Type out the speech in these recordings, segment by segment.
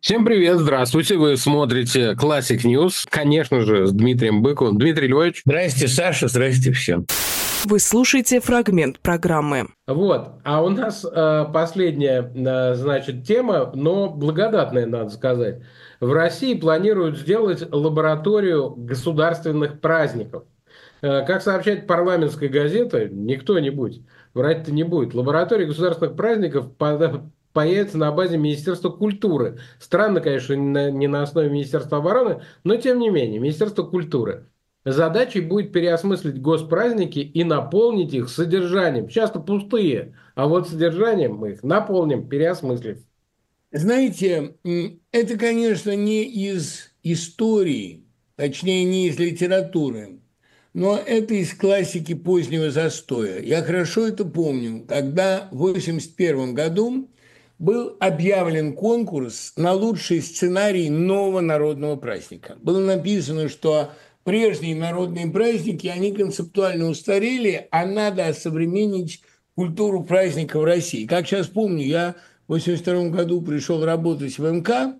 Всем привет, здравствуйте. Вы смотрите Classic News, конечно же, с Дмитрием Быковым. Дмитрий Львович. Здрасте, Саша, здрасте всем. Вы слушаете фрагмент программы. Вот, а у нас последняя, значит, тема, но благодатная, надо сказать. В России планируют сделать лабораторию государственных праздников. Как сообщает парламентская газета, не кто-нибудь, врать-то не будет, лаборатория государственных праздников появится на базе Министерства культуры. Странно, конечно, не на основе Министерства обороны, но тем не менее, Министерство культуры. Задачей будет переосмыслить госпраздники и наполнить их содержанием. Часто пустые, а вот содержанием мы их наполним, переосмыслив. Знаете, это, конечно, не из истории, точнее, не из литературы, но это из классики позднего застоя. Я хорошо это помню, когда в 1981 году был объявлен конкурс на лучший сценарий нового народного праздника. Было написано, что прежние народные праздники, они концептуально устарели, а надо осовременить культуру праздника в России. Как сейчас помню, я в 1982 году пришел работать в МК,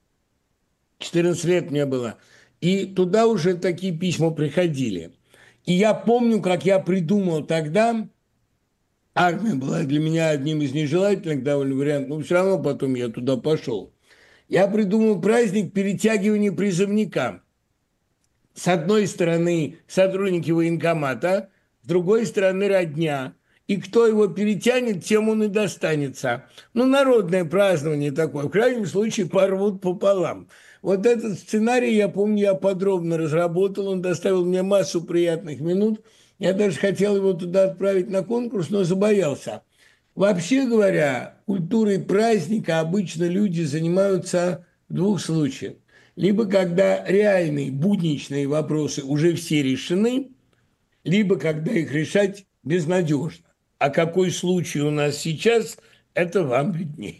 14 лет мне было, и туда уже такие письма приходили. И я помню, как я придумал тогда, армия была для меня одним из нежелательных довольно вариантов, но все равно потом я туда пошел. Я придумал праздник перетягивания призывника. С одной стороны сотрудники военкомата, с другой стороны родня. И кто его перетянет, тем он и достанется. Ну, народное празднование такое. В крайнем случае порвут пополам. Вот этот сценарий, я помню, я подробно разработал. Он доставил мне массу приятных минут. Я даже хотел его туда отправить на конкурс, но забоялся. Вообще говоря, культурой праздника обычно люди занимаются в двух случаях. Либо когда реальные будничные вопросы уже все решены, либо когда их решать безнадежно. А какой случай у нас сейчас, это вам виднее.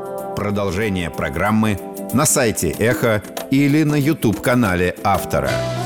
Продолжение программы на сайте Эхо или на YouTube-канале автора.